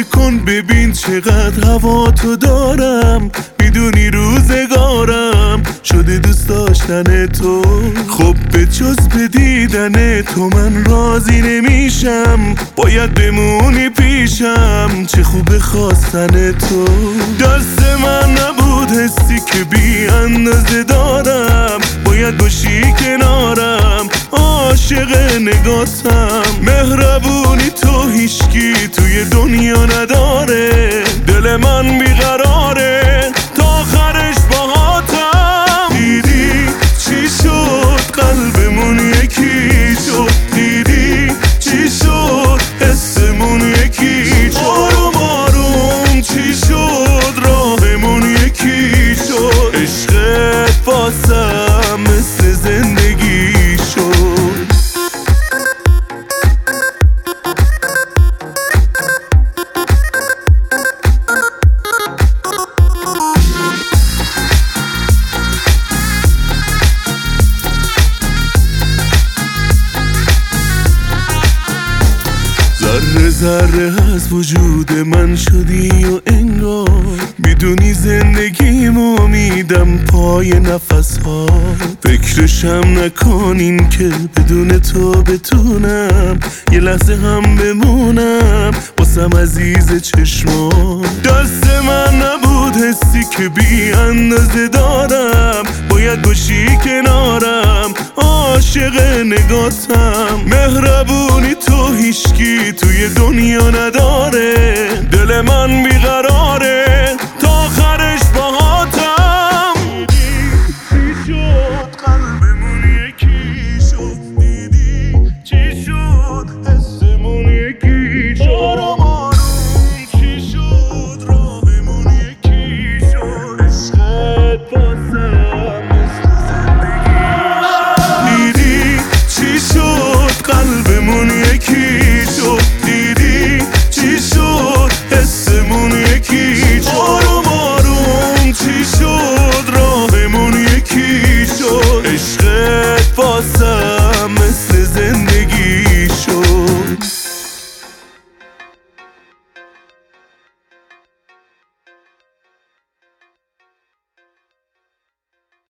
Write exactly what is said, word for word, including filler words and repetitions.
فکر کن ببین چقدر هوا تو دارم، میدونی روزگارم شده دوست داشتن تو. خب به جز به دیدن تو من راضی نمیشم، باید بمونی پیشم، چه خوب خواستن تو. دست من نبود حسی که بی اندازه دارم، باید باشی کنارم، عاشق نگاتم. مهربونی تو هیچکی توی دنیا نداره، دل من بیقراره تا آخرش باهاتم. دیدی چی شد قلبمون یکی شد، دیدی چی شد حسمون یکی شد. آروم آروم چی شد راهمون یکی شد، عشقت واسم مثل زندگی شد. ذره ذره از وجود من شدی و انگار میدونی زندگیم امیدم پای نفس ها. فکرشم نکنین که بدون تو بتونم یه لحظه هم بمونم واسم عزیز چشمان. دست من نبود حسی که بی اندازه دارم، باید باشی کنارم، عاشق نگاتم. مهربونی تو هیچکی توی دنیا نداره، دل من بی